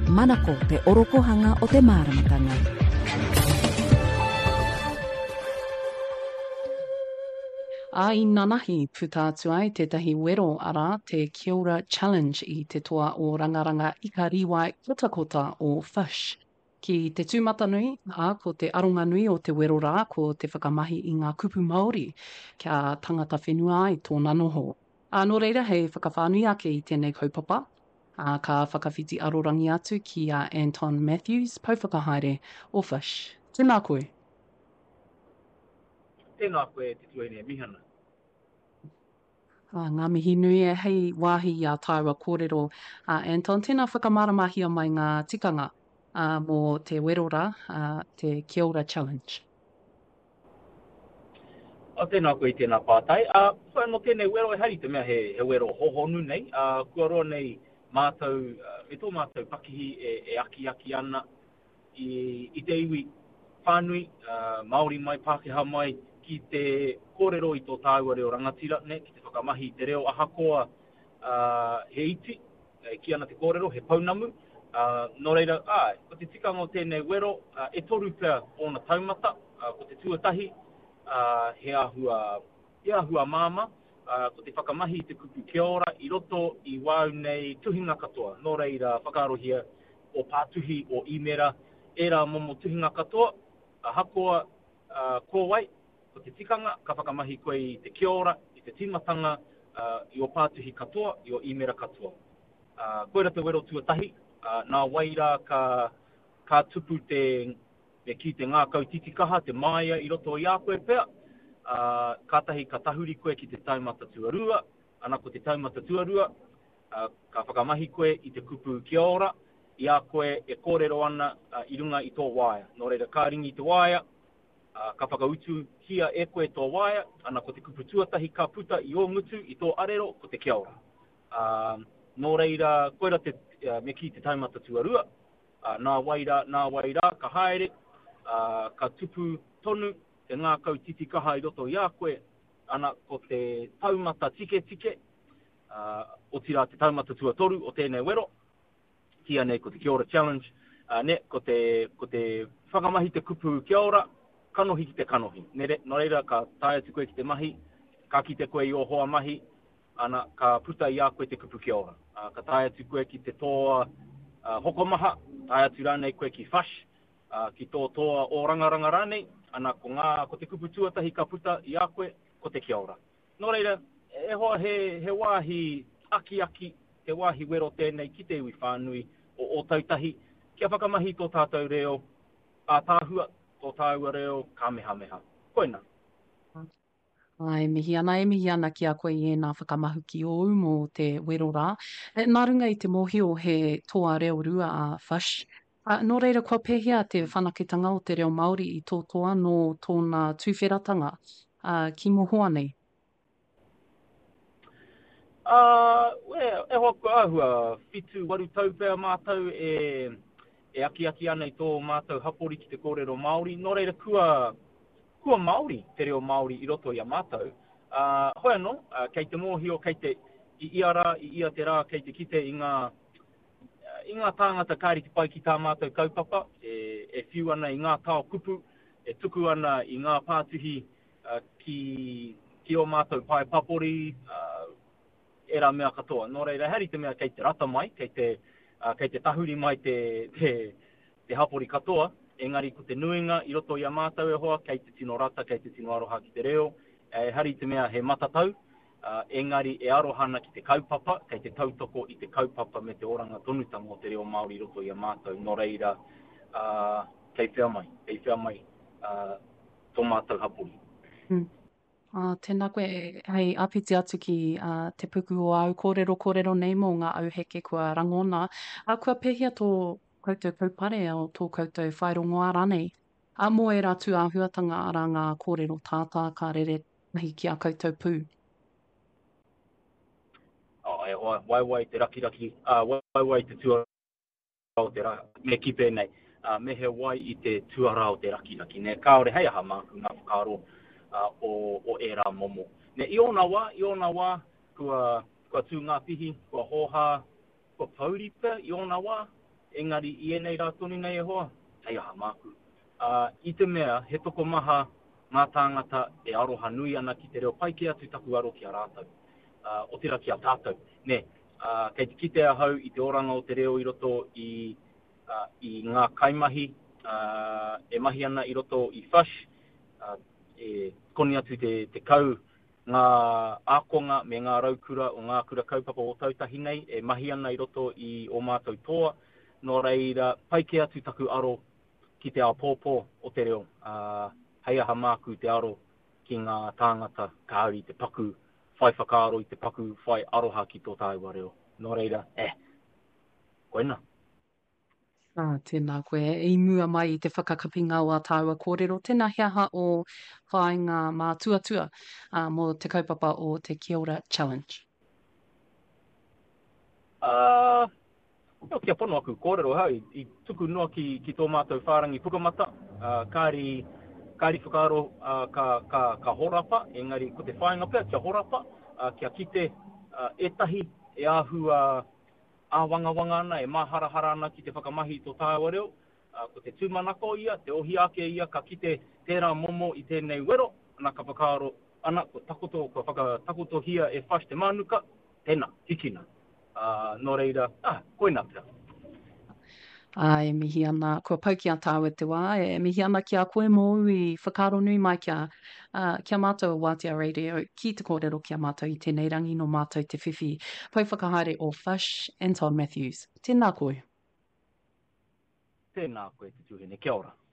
Manako te orokohanga o te māramatanga. A I nanahi puta atu ai tētahi wero ara te Kia Ora Challenge I te toa o rangaranga Ikariwai Kotakota o Fish. Ki te tūmata nui, ko te aronga nui o te wero rā, ko te whakamahi I ngā kupu Māori kia tangata whenua ai tōna noho. Nō reira, hei whakawhānui ake I tēnei kaupapa. Ka whakawhiti arorangi atu ki a Anton Matthews, pauwhakahaere o Fish. Tēnā koe. Tēnā koe te tuene mihana. Ngā mihi nui e hei wāhi a Taiwa kōrero. Anton, tēnā whakamaramahia mai ngā tikanga mō te werora, te Kia Ora Challenge. Tēnā koe I tēnā pātai. Whai no tēnei wero e hari te mea he wero hohonu nei. Kua roa nei mātou, me tō mātou pakihi e aki ana I te iwi whānui, Māori mai, Pākehā mai, ki te kōrero I tō tāua reo rangatira, ne, ki te whakamahi te reo ahakoa he iti, ki ana te kōrero, he paunamu. Nō reira, ko te tikanga o tēnei wero, e toru pia ona taumata, ko te tuatahi, he ahua māma, ko te whakamahi te kupu kia ora, I roto I wau nei tuhinga katoa. Nō reira, whakaarohia o pātuhi o imera, era momo tuhinga katoa, hakoa kōwai, ko te tikanga, ka whakamahi koe I te kia ora, I te timatanga, I o pātuhi katoa, I o imera katoa. Koera te wero tuatahi, nā waira ka tupu ki te ngā kautiti kaha, te maia I roto I a koe pea, kātahi ka tahuri koe ki te taumata tuarua, ana ko te taumata tuarua, ka whakamahi koe I te kupu kia ora, I a koe e kōrero ana I runga I tō waia. Nō reira kāringi te waia, ka whakautu hia e koe tō waia, ana ko te kupu tuatahi ka puta I o ngutu I tō arero ko te kia ora. Nō reira, koera me ki te taumata tuarua, nā waira ka haere, ka tupu tonu, te ngā kautiti kaha I roto I a koe, ana ko te taumata tike, o tira te taumata tuatoru o tēnei wero, kia nei ko te Kia Ora Challenge, ne ko te whakamahi te kupu kia ora, kanohi ki te kanohi. Nō reira ka tae atu koe ki te mahi, ka ki te koe I o hoa mahi, ana ka puta I a koe te kupu kia ora. Ka tae atu koe ki te toa hokomaha, tae atu rānei koe ki Fish, ki tō toa o rangaranga rānei, ana ko te kupu tuatahi ka puta I a koe, ko te kia ora. Nō reira, e hoa he wāhi aki, te wāhi wero tēnei ki te iwi whānui o tautahi, kia whakamahi tō tātou reo, tāhua tō tāua reo, kamehameha. Koina. E mihi ana ki a koe I nā whakamahu ki o mō te wero rā. Nā runga I te mōhio he toa reo rua a Fish. Nō reira kua pēhea te whanaketanga o te reo Māori I tō toa no tōna tūwheratanga ki mohoa nei. E hoko ahua, whitu waru tau pēr mātou e aki ana I tō mātou hapori ki te kōrero Māori. Nō reira kua Māori, te reo Māori I roto I a mātou. Hoi anō, kei te mōhio, kei te I ia te rā, kei te kite I ngā tāngata kāri te pai ki tā mātou kaupapa, e whiu ana I ngā tāo kupu, e tuku ana I ngā pātuhi ki o mātou pai papori, e rā mea katoa. Nō reira, hari te mea kei te rata mai, kei te tahuri mai te hapori katoa, engari ko te nuinga I roto I a mātou e hoa, kei te tino rata, kei te tino aroha ki te reo, hari te mea he matatau, engari e arohana ki te kaupapa, kei te tautoko I te kaupapa me te oranga tonutanga o te reo Māori I roto I a mātou. Nō reira, kei whia mai, tō mātou hapori. Tēnā koe, hei apiti atu ki te puku o au kōrero nei mō ngā au heke kua rangona. Kua pēhia tō koutou kaupare o tō koutou whairongoa rānei. Mō e rātu āhuatanga ara ngā kōrero tātā ka rere mahi ki a koutou pū. Wai te raki, wai te tuara o te raki, me ki pēnei, me he wai I te tuara o te raki, ne kāore hei aha māku ngā whakaro, o era momo. Ne I ona wā, kua tū ngā pihi, kua hoha, kua pauripa, I ona wā, engari I enei rā toni nei e hoa, hei aha māku. I te mea, he toko maha ngā tāngata e aroha nui ana ki te reo pai ki atu taku aro ki a rātau. O tira ki a tātou. Ne, kei te kite a hau I te oranga o te reo I roto I ngā kaimahi, e mahi ana I roto I Fush, e koni atu te kau ngā ākonga me ngā raukura o ngā kura kaupapa o tautahi nei, e mahi ana I roto I o mātou toa, no reira pai ki atu taku aro ki te ao pōpō o te reo. Hei aha māku te aro ki ngā tāngata kāri te paku, whai whakaaro I te paku, whai aroha ki tō tāua reo. No reira, koina. Tēnā koe, I mua mai I te whakakapinga o a tāua kōrero. Tēnā he aha o whainga mā tuatua mō te kaupapa o te Kia Ora Challenge. Kia pono aku kōrero hau, I tuku noa ki tō mātou whārangi pukamata, kāri whakaaro ka horapa, engari ko te whainga pia kia horapa, kia kite etahi e āhua āwangawanga ana, e māharahara ana ki te whakamahi tō tāua reo, ko te tūmanako ia, te ohi ake ia, ka kite tērā momo I tēnei wero, ana ka whakaaro ana, ko whakatakoto hia e Fush te manuka, tēnā, hikina. No reira, koina pia. E mihi ana, kua pau ki a tāua te wā, e mihi ana ki a koe mō I whakaaro nui mai kia mātou Wātea Radio, ki te kōrero kia mātou I tēnei rangi no mātou te whiwhi. Pau whakahaere o Fush and Todd Matthews. Tēnā koe. Tēnā koe te tuhine, kia ora.